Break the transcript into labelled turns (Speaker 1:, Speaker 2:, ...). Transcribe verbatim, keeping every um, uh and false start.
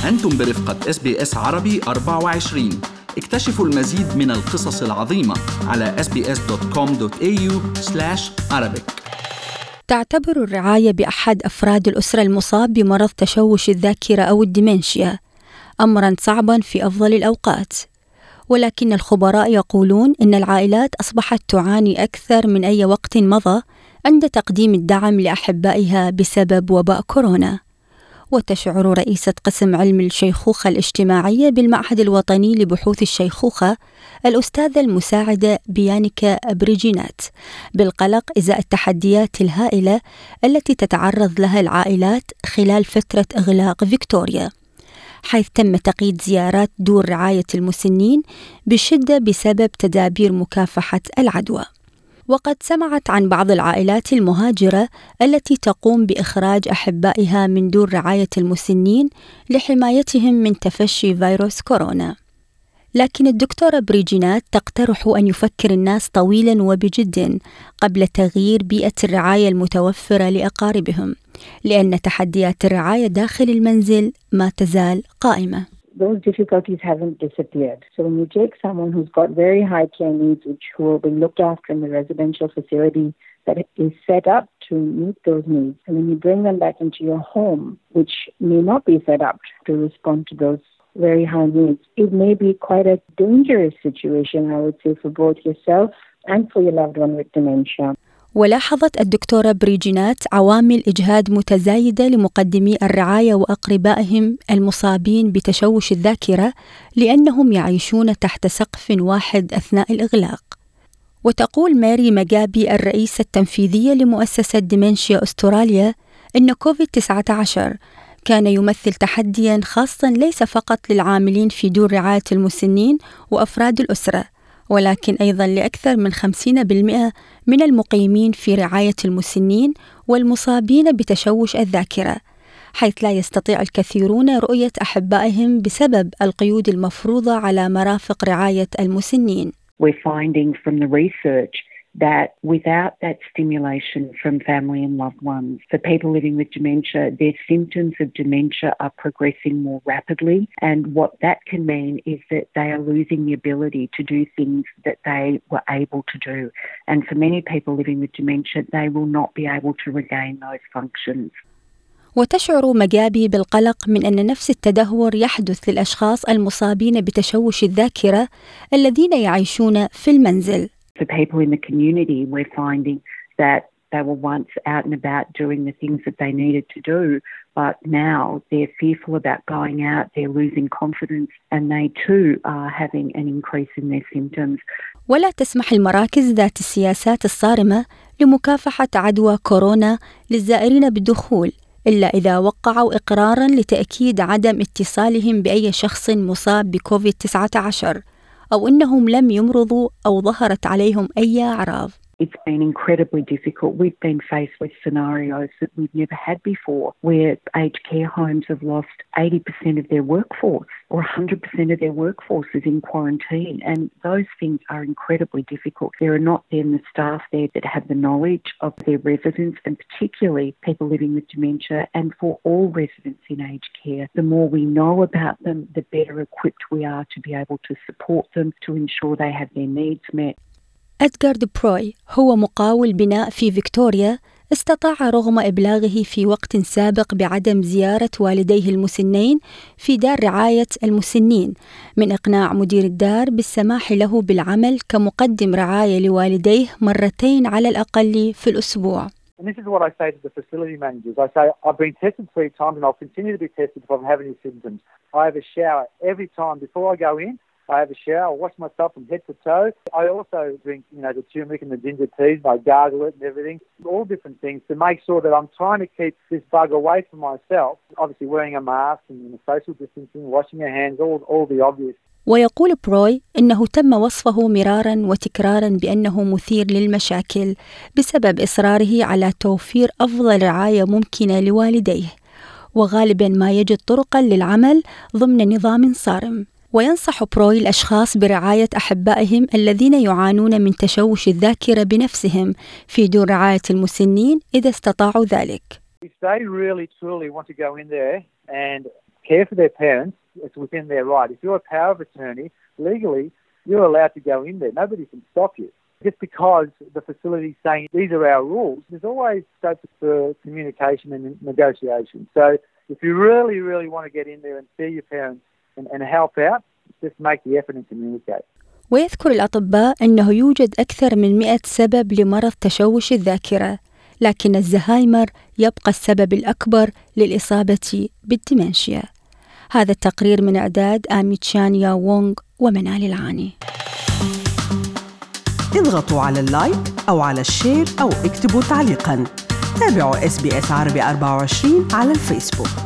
Speaker 1: أنتم برفقة إس بي إس عربي أربعة وعشرين. اكتشفوا المزيد من القصص العظيمة على إس بي إس دوت كوم دوت إيه يو سلاش عربيك.
Speaker 2: تعتبر الرعاية بأحد أفراد الأسرة المصاب بمرض تشوش الذاكرة أو الديمنشيا أمراً صعباً في أفضل الأوقات، ولكن الخبراء يقولون إن العائلات أصبحت تعاني أكثر من أي وقت مضى عند تقديم الدعم لأحبائها بسبب وباء كورونا. وتشعر رئيسة قسم علم الشيخوخة الاجتماعية بالمعهد الوطني لبحوث الشيخوخة الأستاذة المساعدة بيانيكا بريجينات بالقلق إزاء التحديات الهائلة التي تتعرض لها العائلات خلال فترة إغلاق فيكتوريا، حيث تم تقييد زيارات دور رعاية المسنين بشدة بسبب تدابير مكافحة العدوى. وقد سمعت عن بعض العائلات المهاجرة التي تقوم بإخراج أحبائها من دور رعاية المسنين لحمايتهم من تفشي فيروس كورونا. لكن الدكتورة بريجينات تقترح أن يفكر الناس طويلاً وبجد قبل تغيير بيئة الرعاية المتوفرة لأقاربهم، لأن تحديات الرعاية داخل المنزل ما تزال قائمة.
Speaker 3: Those difficulties haven't disappeared. So when you take someone who's got very high care needs, which who will be looked after in the residential facility that is set up to meet those needs, and then you bring them back into your home, which may not be set up to respond to those very high needs, it may be quite a dangerous situation, I would say, for both yourself and for your loved one with dementia.
Speaker 2: ولاحظت الدكتورة بريجينات عوامل إجهاد متزايدة لمقدمي الرعاية وأقربائهم المصابين بتشوش الذاكرة لأنهم يعيشون تحت سقف واحد أثناء الإغلاق. وتقول ماري مجابي الرئيسة التنفيذية لمؤسسة ديمنشيا أستراليا إن كوفيد تسعة عشر كان يمثل تحدياً خاصاً ليس فقط للعاملين في دور رعاية المسنين وأفراد الأسرة، ولكن أيضاً لأكثر من خمسين بالمئة من المقيمين في رعاية المسنين والمصابين بتشوش الذاكرة، حيث لا يستطيع الكثيرون رؤية أحبائهم بسبب القيود المفروضة على مرافق رعاية المسنين.
Speaker 4: We're finding from the research that without that stimulation from family and loved ones, for people living with dementia, their symptoms of dementia are progressing more rapidly. And what that can mean is that they are losing the ability to do things that they were able to do. And for many people living with dementia, they will not be able to regain those functions.
Speaker 2: وتشعر مجابي بالقلق من أن نفس التدهور يحدث للأشخاص المصابين بتشوش الذاكرة الذين يعيشون في المنزل.
Speaker 4: For people in the community, we're finding that they were once out and about doing the things that they needed to do, but now they're fearful about going out, they're losing confidence, and they too are having an increase in their symptoms.
Speaker 2: ولا تسمح المراكز ذات السياسات الصارمة لمكافحة عدوى كورونا للزائرين بالدخول إلا إذا وقعوا إقراراً لتأكيد عدم اتصالهم بأي شخص مصاب بكوفيد تسعة عشر أو أنهم لم يمرضوا أو ظهرت عليهم أي أعراض.
Speaker 4: It's been incredibly difficult. We've been faced with scenarios that we've never had before, where aged care homes have lost eighty percent of their workforce or one hundred percent of their workforce is in quarantine, and those things are incredibly difficult. There are not then the staff there that have the knowledge of their residents, and particularly people living with dementia, and for all residents in aged care, the more we know about them, the better equipped we are to be able to support them, to ensure they have their needs met.
Speaker 2: أدغار دبروي هو مقاول بناء في فيكتوريا استطاع رغم إبلاغه في وقت سابق بعدم زيارة والديه المسنين في دار رعاية المسنين من إقناع مدير الدار بالسماح له بالعمل كمقدم رعاية لوالديه مرتين على الأقل في الأسبوع.
Speaker 5: And this is what I say to the facility managers. I say, I've been tested three times and I'll continue to be tested if I'm having any symptoms. I have a shower every time before I go in. I have a shower, I wash myself from head to toe. I also drink, you know, the turmeric and the ginger teas, I gargle it and everything. All different things to make sure that I'm trying to keep this bug away from myself. Obviously wearing a mask and you know, social distancing, washing your hands, all, all the obvious.
Speaker 2: ويقول بروي إنه تم وصفه مرارا وتكرارا بأنه مثير للمشاكل بسبب إصراره على توفير أفضل رعاية ممكنة لوالديه، وغالبا ما يجد طرقا للعمل ضمن نظام صارم. وينصح بروي الأشخاص برعاية أحبائهم الذين يعانون من تشوش الذاكرة بنفسهم في دور رعاية المسنين إذا استطاعوا ذلك.
Speaker 5: If they really truly want to go in there and care for their parents, it's within their right. If you're a power of attorney, legally, you're allowed to go in there. Nobody can stop you. Just because the facility is saying these are our rules, there's always scope for communication and negotiation. So if you really, really want to get in there and see your parents and, and help out, just make the effort and communicate.
Speaker 2: ويذكر الأطباء أنه يوجد أكثر من مئة سبب لمرض تشوش الذاكرة، لكن الزهايمر يبقى السبب الأكبر للإصابة بالدمنشيا. هذا التقرير من إعداد آمي تشانيا وونغ ومنال العاني.
Speaker 6: اضغطوا على اللايك أو على الشير أو اكتبوا تعليقاً. تابعوا إس بي إس عربي أربعة وعشرين على الفيسبوك.